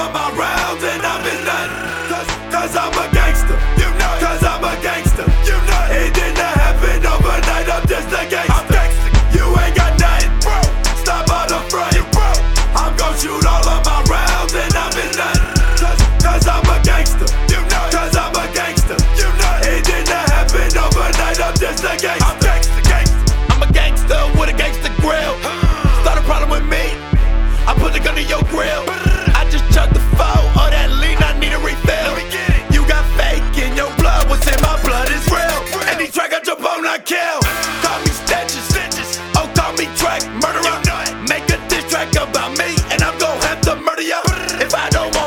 of my rounds and I've been nothing. Cause I'm a gangster, you know. Cause I'm a gangster, you know. It didn't happen overnight, I'm just a gangster. I'm gangster. You ain't got nothing, bro. Stop all the front, bro. I'm gon' shoot all of my rounds and I've been nothing. Cause I'm a gangster, you know. Cause I'm a gangster, you know. It didn't happen overnight, I'm just a gangster. I'm gangster, gangster. I'm a gangster with a gangster grill. Start a problem with me, I put the gun in your grill. I just chucked the foe, all that lean, I need a refill. You got fake in your blood, what's in my blood is real. Any track I jump on, I kill. Call me stitches, oh call me track murderer. Make a diss track about me, and I'm gon' have to murder ya. If I don't want